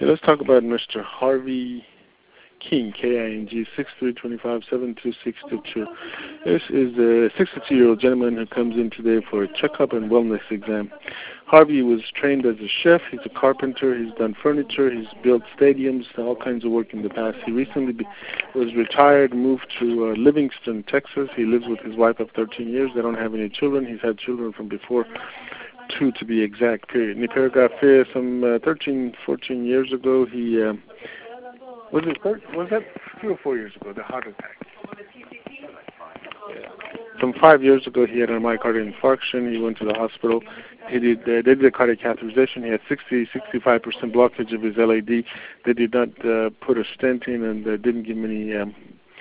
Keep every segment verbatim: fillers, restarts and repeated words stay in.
Okay, let's talk about Mister Harvey King, K I N G, six three two five, seven two six two two. This is a sixty-two-year-old gentleman who comes in today for a checkup and wellness exam. Harvey was trained as a chef. He's a carpenter. He's done furniture. He's built stadiums, all kinds of work in the past. He recently be, was retired, moved to uh, Livingston, Texas. He lives with his wife of thirteen years. They don't have any children. He's had children from before, two to be exact, period. In paragraph here, some uh, thirteen, fourteen years ago, he, uh, was it thirteen, was that three or four years ago, the heart attack? Yeah. Some five years ago, he had a myocardial infarction. He went to the hospital. He did, uh, they did a cardiac catheterization. He had sixty, sixty-five percent blockage of his L A D. They did not uh, put a stent in and uh, didn't give him any um,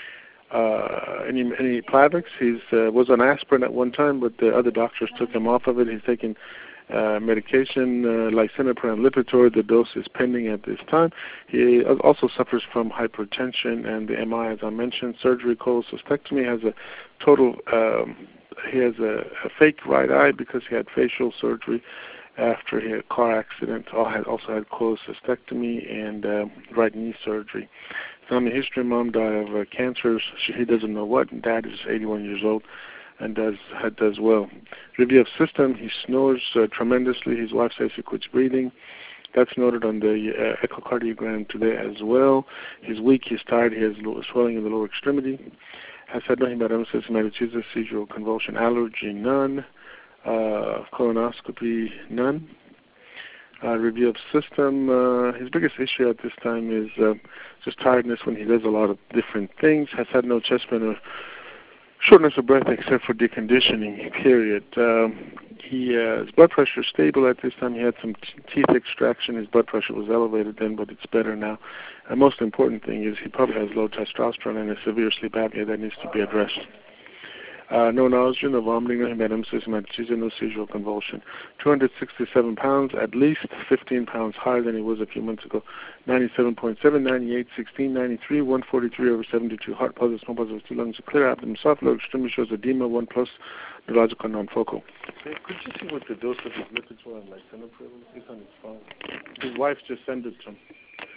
uh, any any Plavix. He uh, was on aspirin at one time, but the other doctors took him off of it. He's taking uh, medication, uh, lisinopril and Lipitor. The dose is pending at this time. He also suffers from hypertension and the M I, as I mentioned. Surgery, cholecystectomy, has a total. Um, he has a, a fake right eye because he had facial surgery after he had a car accident. Also had cholecystectomy and uh, right knee surgery. Family history: mom died of uh, cancer. She, he doesn't know what. Dad is eighty-one years old and does does well. Review of system: he snores uh, tremendously. His wife says he quits breathing. That's noted on the uh, echocardiogram today as well. He's weak. He's tired. He has low, swelling in the lower extremity. Has had nothing but emesis, hematochezis, seizure, convulsion, allergy, none. Uh, colonoscopy, none. Uh, review of system. Uh, his biggest issue at this time is uh, just tiredness when he does a lot of different things. Has had no chest pain or shortness of breath except for deconditioning, period. Um, he, uh, his blood pressure is stable at this time. He had some t- teeth extraction. His blood pressure was elevated then, but it's better now. The most important thing is he probably has low testosterone and a severe sleep apnea that needs to be addressed. Uh, no nausea, no vomiting, no hematosis, hematochezia, no seizure or convulsion. two hundred sixty-seven pounds, at least fifteen pounds higher than he was a few months ago. ninety-seven point seven, ninety-eight, sixteen, ninety-three, one forty-three over seventy-two. Heart positive, small positive, two lungs, a clear abdomen, soft lower extremity shows edema, one plus, neurological, non-focal. Hey, could you see what the dose of his Lipitor and lisinopril is? He's on his phone. His wife just sent it to him.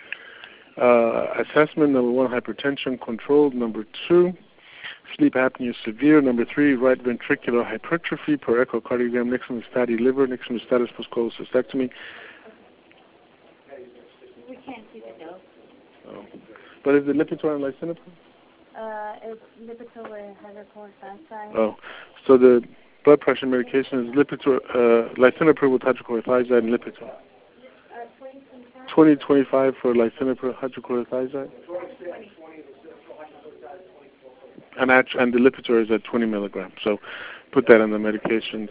Uh, assessment: number one, hypertension controlled. Number two, sleep apnea severe. Number three, right ventricular hypertrophy per echocardiogram. Next one is fatty liver. Next one is status post cholecystectomy. We can't see the dose. Oh. But is it Lipitor and lisinopril? Uh, it's Lipitor with hydrochlorothiazide. Oh, so the blood pressure medication is Lipitor, uh, lisinopril with hydrochlorothiazide and Lipitor. Uh, twenty twenty-five for lisinopril, hydrochlorothiazide. And, actually, and the Lipitor is at twenty milligrams, so put that on the medications.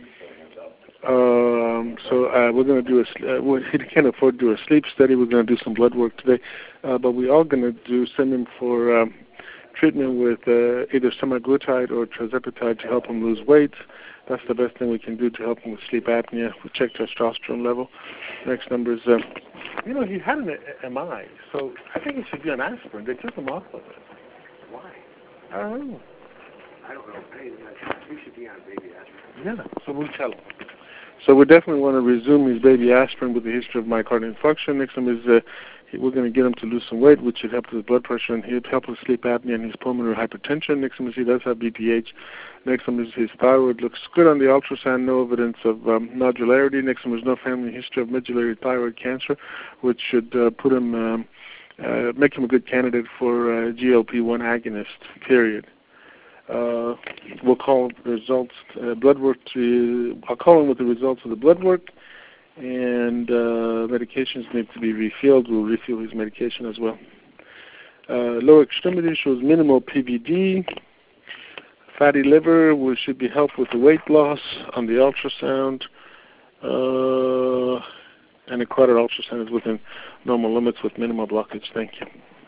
Um, so uh, we're going to do a, uh, well, he can't afford to do a sleep study. We're going to do some blood work today. Uh, but we are going to do send him for um, treatment with uh, either semaglutide or tirzepatide to help him lose weight. That's the best thing we can do to help him with sleep apnea. We check testosterone level. Next number is, uh, you know, he had an M I, so I think he should be on aspirin. They took him off of it. Why? I don't know. I don't know. Hey, we should be on baby aspirin. Yeah, so we'll tell him. So we definitely want to resume his baby aspirin with the history of myocardial infarction. Next one is uh, we're going to get him to lose some weight, which should help with his blood pressure and help with sleep apnea and his pulmonary hypertension. Next one is he does have B P H. Next one is his thyroid looks good on the ultrasound, no evidence of um, nodularity. Next one is no family history of medullary thyroid cancer, which should uh, put him, um, uh, make him a good candidate for uh, G L P one agonist, period. Uh, we'll call the results, uh, blood work to, I'll call him with the results of the blood work, and uh, medications need to be refilled. We'll refill his medication as well. Uh, lower extremity shows minimal P V D. Fatty liver, we should be helped with the weight loss on the ultrasound. Uh, and a carotid ultrasound is within normal limits with minimal blockage. Thank you.